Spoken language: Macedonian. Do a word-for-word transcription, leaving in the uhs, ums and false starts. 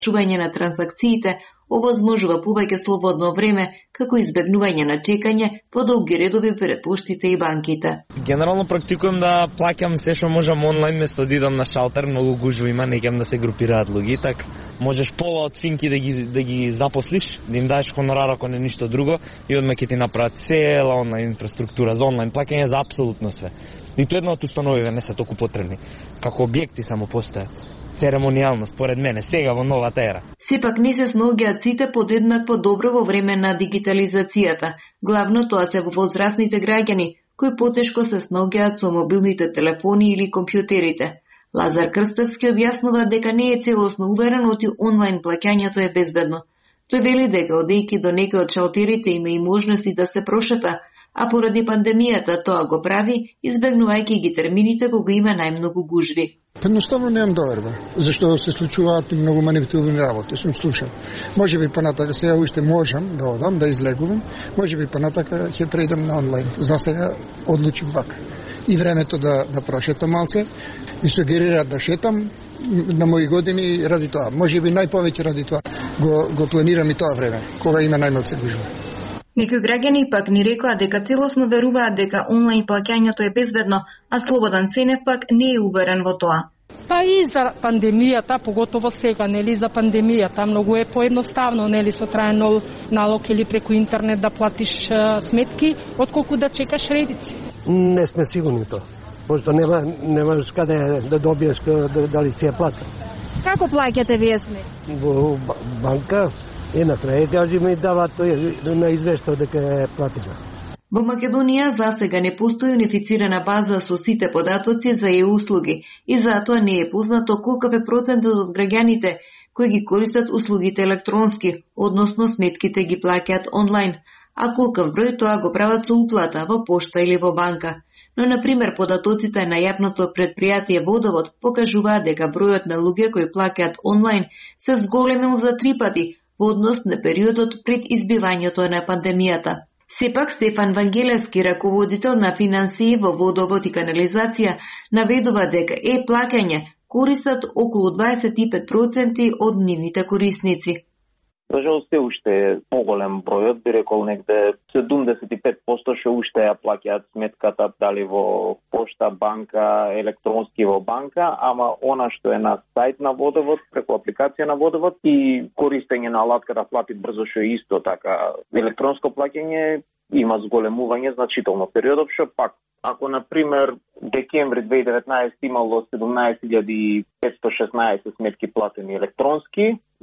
чување на транзакциите овозможува повеќе слободно време, како избегнување на чекање во долги редови пред поштите и банките. Генерално практикувам да плаќам се што можам онлайн место да идам на шалтер, многу гужва има, не ќе да се групираат луѓе, так можеш пола од финки да ги да ги запослиш, да им даеш хонорар ако не ништо друго и одма ќе ти направат цела онлайн инфраструктура за онлайн плаќање за апсолутно све. Ниту една од установите не се толку потребни, како објекти само постојат. Церемонијално, според мене, сега во новата ера. Сепак не се снаоѓаат сите подеднакво добро во време на дигитализацијата. Главно тоа се во возрастните граѓани, кои потешко се снаоѓаат со мобилните телефони или компјутерите. Лазар Крстевски објаснува дека не е целосно уверен оти онлайн плаќањето е безбедно. Тој вели дека одејќи до некои од шалтерите има и можности да се прошета, а поради пандемијата тоа го прави, избегнувајќи ги термините кога има најмногу гужви. Едноставно немам доверба, зашто се случуваат многу манипулативни работи, сум слушал. Може би понатака сега уште можам да одам, да излегувам, може би понатака ќе преидам на онлайн. За сега одлучив вака. И времето да, да прошетам малце, ми сугерираат да шетам на мои години ради тоа. Може би најповеќе ради тоа. Го, го планирам и тоа време, кога има најмалце гужва. Некои граѓани пак ни рекоа дека целосно веруваат дека онлайн плаќањето е безбедно, а Слободан Ценев пак не е уверен во тоа. Па и за пандемијата, поготово сега, нели, за пандемијата, многу е поедноставно, нели, со траен налог или преку интернет да платиш а, сметки, отколку да чекаш редици. Не сме сигурни тоа. Пошто нема немаш каде да добиеш дали си ја плата. Како плаќате вие сметки? Во банка. Е, на крај, тежи ми дават на извештај дека е платена. Во Македонија за сега не постои унифицирана база со сите податоци за е-услуги и затоа не е познато колков е процентот од граѓаните кои ги користат услугите електронски, односно сметките ги плаќаат онлайн, а колков број тоа го прават со уплата во пошта или во банка. Но, например, податоците на јавното предпријатие Водовод покажуваат дека бројот на луѓе кои плаќаат онлайн се зголемил за три пати во однос на периодот пред избивањето на пандемијата. Сепак Стефан Вангелевски, раководител на финансии во Водовод и канализација, наведува дека е-плаќање користат околу дваесет и пет проценти од нивните корисници. За жал се уште е поголем бројот, би рекол негде седумдесет и пет проценти што уште ја плаќаат сметката дали во пошта, банка, електронски во банка, ама она што е на сајт на Водовод, преку апликација на Водовод и користење на алатка да плати брзо што е исто така. Електронско плаќање има зголемување значително периодов што пак ако на пример декември две илјади и деветнаесетта имало седумнаесет илјади петстотини и шеснаесет сметки платени електронски,